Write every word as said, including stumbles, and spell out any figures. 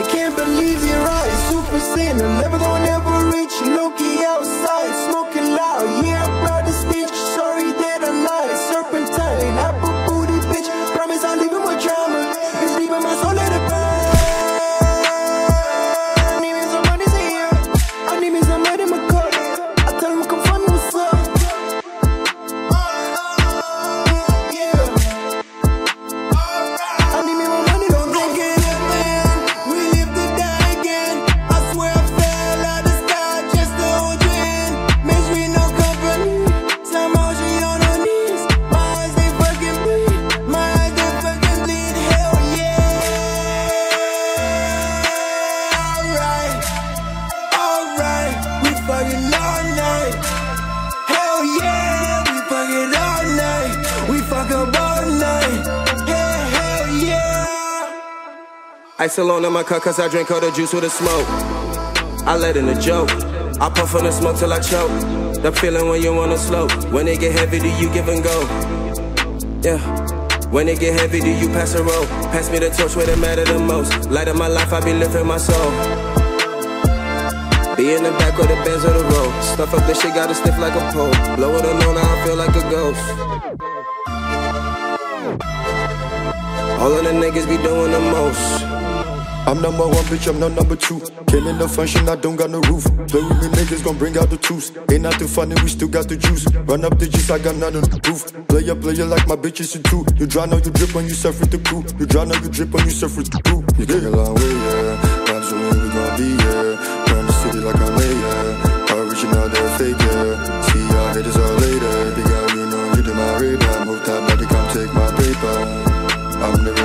can't believe your eyes. Super sinner, never gonna ever reach. Loki outside, smoking loud. Yeah, I brought the stitch. Sorry that I lied. Serpentine, apple booty bitch. Promise I'll leave it with drama. It's leaving my soul at a burn. I need me somebody say yeah. I need me somebody in my car. I tell him come find me what's up. Yeah. I need me more money, don't drink it up, man. We live to die again. I swear I fell out the sky just to hold you in. Miss me no company. Somehow she on her knees. My eyes they fucking bleed. My eyes they fucking bleed. Hell yeah. Alright, alright. We fucking all night. Hell yeah. We fucking all night. We fuck up all night. Hell, hell yeah. Ice alone in my cup cause I drink all the juice with the smoke. I let in a joke. I puff on the smoke till I choke. The feeling when you wanna slow. When it get heavy, do you give and go? Yeah. When it get heavy, do you pass a roll? Pass me the torch where it matter the most. Light of my life, I be lifting my soul. Be in the back with the bands of the road. Stuff up this shit, got it stiff like a pole. Blow it alone, now I feel like a ghost. All of the niggas be doing the most. I'm number one, bitch, I'm not number two. Killing the function, I don't got no roof. Play with me, niggas gon' bring out the tools. Ain't nothing funny, we still got the juice. Run up the juice, I got none on the roof. Player, player like my bitches, you too. You drown or you drip when you surf with the crew. You drown or you drip when you surf with the crew. You take a long way, yeah. Vibes the way we gon' be, yeah. Run the city like I'm yeah. Original, they're fake, yeah. See y'all haters all later. Big out, you know, you do my radar. Move top, let it come take my paper. I'm the